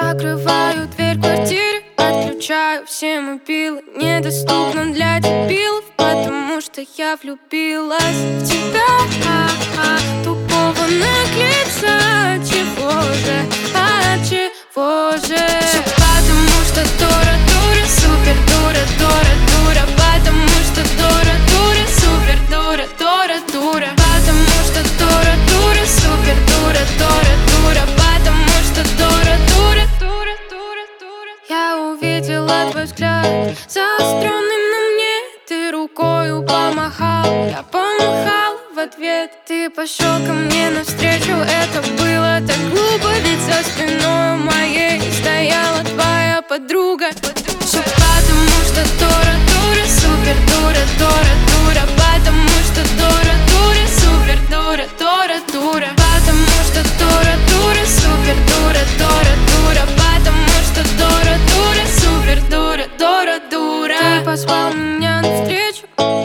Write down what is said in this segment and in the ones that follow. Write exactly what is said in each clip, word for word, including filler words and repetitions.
Закрываю дверь квартиры, отключаю все мобилы. Недоступно для дебилов, потому что я влюбилась в тебя. А-а, тупого наглеца. Чего же, а чего же? Все потому что дура, дура, супер дура, дура, дура. Потому что дура, дура, супер дура, дура, дура. Потому что дура, дура, супер дура, дура, дура. Потому что дура, дура, дура, дура, дура. Я увидела твой взгляд, заостренный на мне. Ты рукою помахал, я помахал в ответ. Ты пошел ко мне навстречу, это было так глупо. Ведь за спиной моей стояла твоя подруга. Все потому что дура, дура, супер дура, дура, дура. Потому что дура, дура, супер дура, дура, дура. Потому что дура, дура, супер дура, дура, дура. Потому что дура, дура, супер дура, дура, дура. Ты позвал меня навстречу,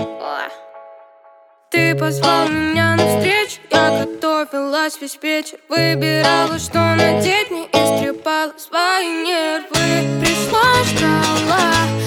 ты позвал меня навстречу. Я готовилась весь вечер, выбирала, что надеть мне, истрепала свои нервы. Пришла, ждала,